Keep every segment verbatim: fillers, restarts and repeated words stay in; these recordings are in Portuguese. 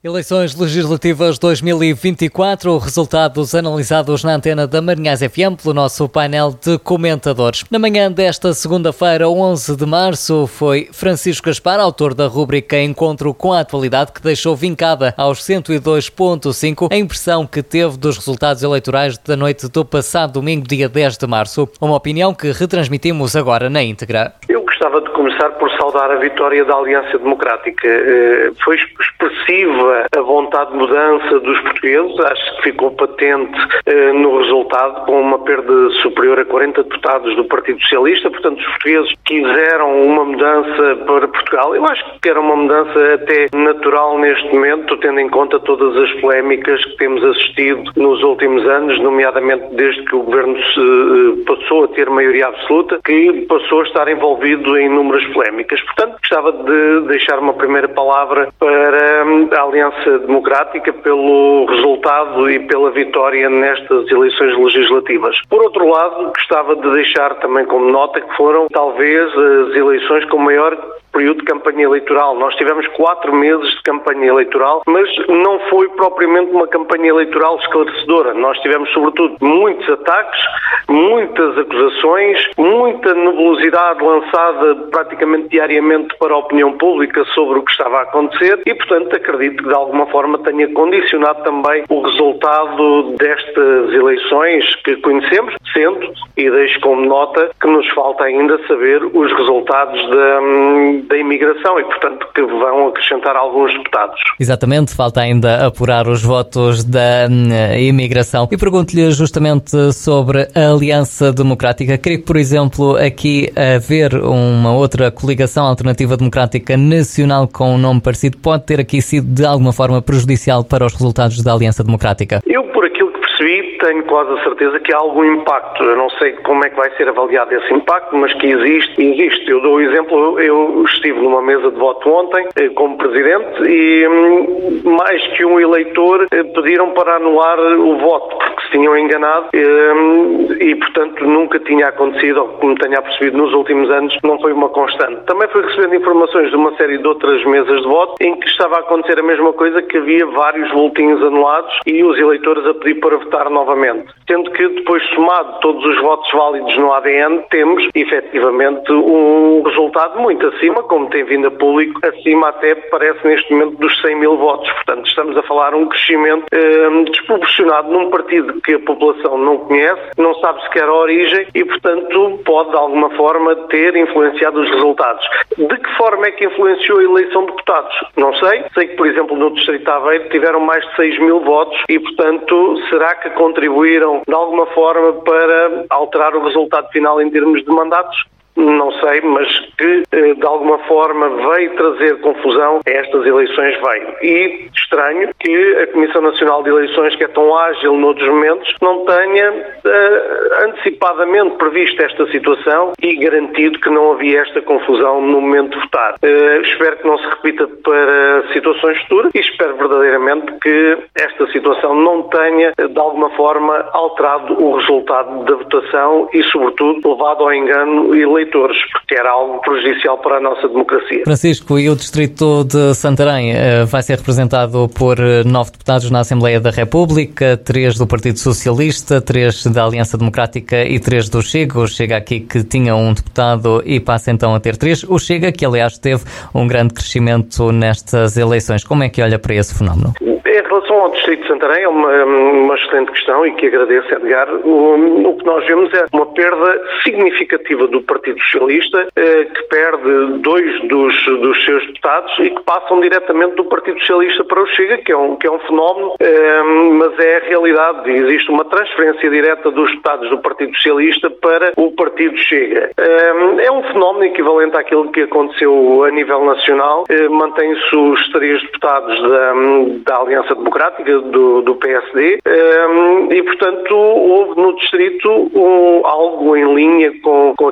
Eleições Legislativas dois mil e vinte e quatro, resultados analisados na antena da Marinhães F M pelo nosso painel de comentadores. Na manhã desta segunda-feira, onze de março, foi Francisco Gaspar, autor da rúbrica Encontro com a Atualidade, que deixou vincada aos cento e dois ponto cinco a impressão que teve dos resultados eleitorais da noite do passado domingo, dia dez de março. Uma opinião que retransmitimos agora na íntegra. Eu gostava de começar por saudar a vitória da Aliança Democrática. Foi expressiva a vontade de mudança dos portugueses, acho que ficou patente eh, no resultado, com uma perda superior a quarenta deputados do Partido Socialista. Portanto, os portugueses quiseram uma mudança para Portugal. Eu acho que era uma mudança até natural neste momento, tendo em conta todas as polémicas que temos assistido nos últimos anos, nomeadamente desde que o governo se, passou a ter maioria absoluta, que passou a estar envolvido em inúmeras polémicas. Portanto, gostava de deixar uma primeira palavra para a Aliança Democrática pelo resultado e pela vitória nestas eleições legislativas. Por outro lado, gostava de deixar também como nota que foram talvez as eleições com maior período de campanha eleitoral. Nós tivemos quatro meses de campanha eleitoral, mas não foi propriamente uma campanha eleitoral esclarecedora. Nós tivemos, sobretudo, muitos ataques, muitas acusações, muita nebulosidade lançada praticamente diariamente para a opinião pública sobre o que estava a acontecer e, portanto, acredito que de alguma forma tenha condicionado também o resultado destas eleições que conhecemos, sendo, e deixo como nota, que nos falta ainda saber os resultados da da imigração e, portanto, que vão acrescentar alguns deputados. Exatamente, falta ainda apurar os votos da uh, imigração. E pergunto-lhe justamente sobre a Aliança Democrática. Creio que, por exemplo, aqui haver uma outra coligação alternativa democrática nacional com um nome parecido pode ter aqui sido de alguma forma prejudicial para os resultados da Aliança Democrática? Eu, por aquilo que percebi, tenho quase a certeza que há algum impacto. Eu não sei como é que vai ser avaliado esse impacto, mas que existe, existe. Eu dou o exemplo, eu estive numa mesa de voto ontem como presidente e mais que um eleitor pediram para anular o voto, porque se tinham enganado e, portanto, nunca tinha acontecido, ou como tenha percebido nos últimos anos, não foi uma constante. Também fui recebendo informações de uma série de outras mesas de voto em que estava a acontecer a mesma coisa, que havia vários boletins anulados e os eleitores a pedir para votar novamente. Sendo que depois, somado todos os votos válidos no A D N, temos efetivamente um resultado muito acima, como tem vindo a público, acima até parece neste momento dos cem mil votos. Portanto, estamos a falar um crescimento eh, desproporcionado num partido que a população não conhece, não sabe sequer a origem e, portanto, pode de alguma forma ter influenciado os resultados. De que forma é que influenciou a eleição de deputados? Não sei. Sei que, por exemplo, no Distrito de Aveiro tiveram mais de seis mil votos e, portanto, será que contribuíram de alguma forma para alterar o resultado final em termos de mandatos? Não sei, mas que de alguma forma veio trazer confusão a estas eleições veio. E estranho que a Comissão Nacional de Eleições, que é tão ágil noutros momentos, não tenha uh, antecipadamente previsto esta situação e garantido que não havia esta confusão no momento de votar. Uh, espero que não se repita para situações futuras e espero verdadeiramente que esta situação não tenha de alguma forma alterado o resultado da votação e, sobretudo, levado ao engano eleitoral, porque era algo prejudicial para a nossa democracia. Francisco, e o Distrito de Santarém uh, vai ser representado por nove deputados na Assembleia da República, três do Partido Socialista, três da Aliança Democrática e três do Chega. O Chega aqui que tinha um deputado e passa então a ter três. O Chega, que aliás teve um grande crescimento nestas eleições. Como é que olha para esse fenómeno? Em relação ao Distrito de Santarém, é uma, uma excelente questão e que agradeço, Edgar. O, o que nós vemos é uma perda significativa do Partido Socialista, eh, que perde dois dos, dos seus deputados e que passam diretamente do Partido Socialista para o Chega, que é um, que é um fenómeno, eh, mas é a realidade. Existe uma transferência direta dos deputados do Partido Socialista para o Partido Chega. Eh, é um fenómeno equivalente àquilo que aconteceu a nível nacional. Eh, mantém-se os três deputados da, da Aliança Democrática, do, do P S D, eh, e, portanto, houve no Distrito um, algo em linha com, com aquilo que vimos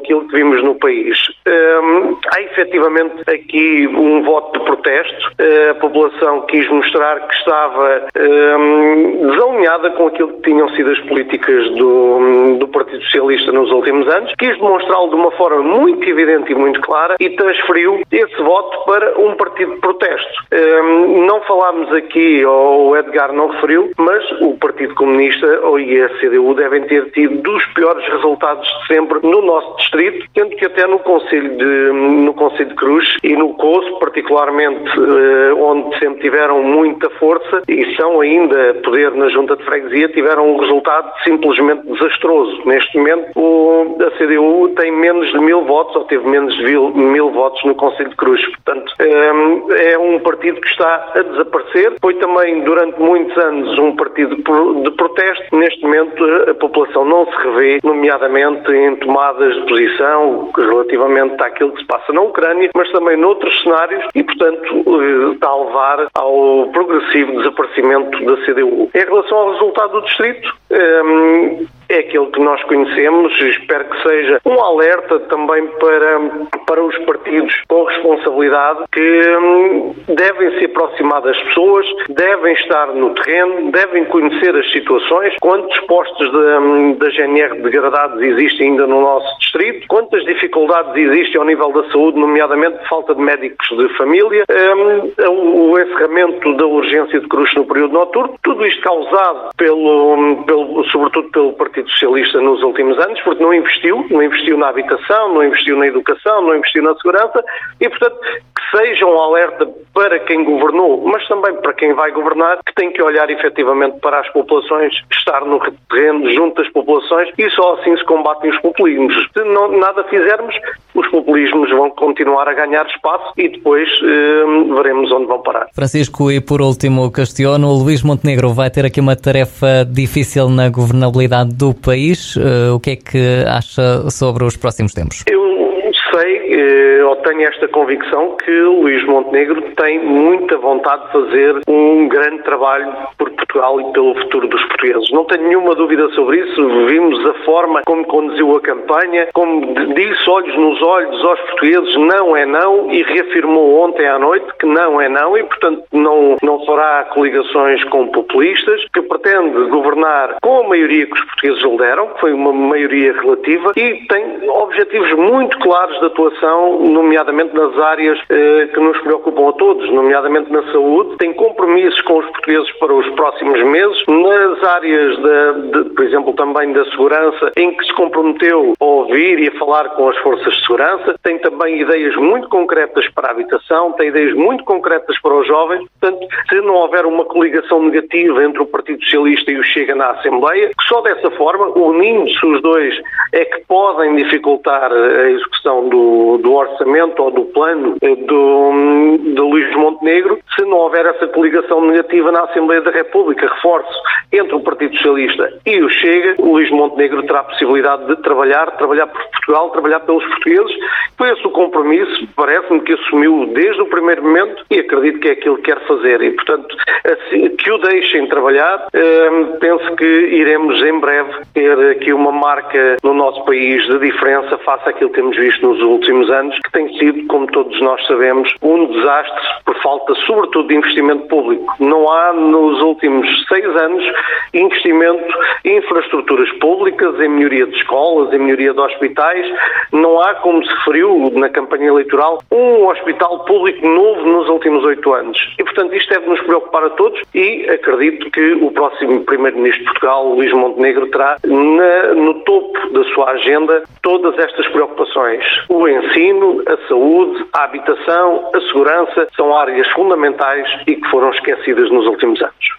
vimos no país. Um, há efetivamente aqui um voto de protesto. A população quis mostrar que estava um, desalinhada com aquilo que tinham sido as políticas do, do Partido Socialista nos últimos anos, quis demonstrá-lo de uma forma muito evidente e muito clara e transferiu esse voto para um partido de protesto. Um, não falámos aqui, ou o Edgar não referiu, mas o Partido Comunista ou e a C D U devem ter tido dos piores resultados de sempre no nosso distrito, tendo que até no Concelho de, no Concelho de Cruz e no Coço, particularmente, onde sempre tiveram muita força e são ainda poder na Junta de Freguesia, tiveram um resultado simplesmente desastroso. Neste momento, o, a C D U tem menos de mil votos, ou teve menos de mil, mil votos no Concelho de Cruz. Portanto, é um partido que está a desaparecer. Foi também, durante muitos anos, um partido de protesto. Neste momento, a população não se revê, nomeadamente em tomadas de posição relativamente àquilo que se passa na Ucrânia, mas também noutros cenários e, portanto, está a levar ao progressivo desaparecimento da C D U. Em relação ao resultado do distrito, é aquele que nós conhecemos, espero que seja um alerta também para, para os partidos com responsabilidade que hum, devem se aproximar das pessoas, devem estar no terreno, devem conhecer as situações, quantos postos da G N R degradados existem ainda no nosso distrito, quantas dificuldades existem ao nível da saúde, nomeadamente falta de médicos de família, hum, o encerramento da urgência de Cruz no período noturno, tudo isto causado pelo, pelo, sobretudo pelo Partido Socialista nos últimos anos, porque não investiu, não investiu na habitação, não investiu na educação, não investiu na segurança e, portanto, que seja um alerta para quem governou, mas também para quem vai governar, que tem que olhar efetivamente para as populações, estar no terreno junto às populações e só assim se combatem os populismos. Se não, nada fizermos, os populismos vão continuar a ganhar espaço e depois eh, veremos onde vão parar. Francisco, e por último questiono, o Luís Montenegro vai ter aqui uma tarefa difícil na governabilidade do país. Uh, o que é que acha sobre os próximos tempos? Eu sei, ou tenho esta convicção, que Luís Montenegro tem muita vontade de fazer um grande trabalho por Portugal e pelo futuro dos portugueses. Não tenho nenhuma dúvida sobre isso. Vimos a forma como conduziu a campanha, como disse olhos nos olhos aos portugueses, não é não, e reafirmou ontem à noite que não é não e, portanto, não, não fará coligações com populistas, que pretende governar com a maioria que os portugueses lhe deram, que foi uma maioria relativa, e tem objetivos muito claros de atuação, nomeadamente nas áreas eh, que nos preocupam a todos, nomeadamente na saúde, tem compromissos com os portugueses para os próximos meses, nas áreas, da, de, por exemplo, também da segurança, em que se comprometeu a ouvir e a falar com as forças de segurança, tem também ideias muito concretas para a habitação, tem ideias muito concretas para os jovens, portanto, se não houver uma coligação negativa entre o Partido Socialista e o Chega na Assembleia, que só dessa forma, unindo-se os dois, é que podem dificultar a execução do, do orçamento ou do plano do, do Luís Montenegro. Se não houver essa coligação negativa na Assembleia da República, reforço, entre o Partido Socialista e o Chega, o Luís Montenegro terá a possibilidade de trabalhar, trabalhar por Portugal, trabalhar pelos portugueses. Foi esse o compromisso, parece-me que assumiu desde o primeiro momento e acredito que é aquilo que quer fazer. E, portanto, assim, que o deixem trabalhar, eh, penso que iremos em breve ter aqui uma marca no nosso país de diferença face àquilo que temos visto nos últimos anos, que tem sido, como todos nós sabemos, um desastre por falta, sobretudo, de investimento público. Não há, nos últimos seis anos, investimento em infraestruturas públicas, em melhoria de escolas, em melhoria de hospitais. Não há, como se referiu na campanha eleitoral, um hospital público novo nos últimos oito anos. E, portanto, isto deve nos preocupar a todos e acredito que o próximo Primeiro-Ministro de Portugal, Luís Montenegro, terá na, no topo da sua agenda todas estas preocupações. O ensino, a saúde, a habitação, a segurança são áreas fundamentais e que foram esquecidas nos últimos anos.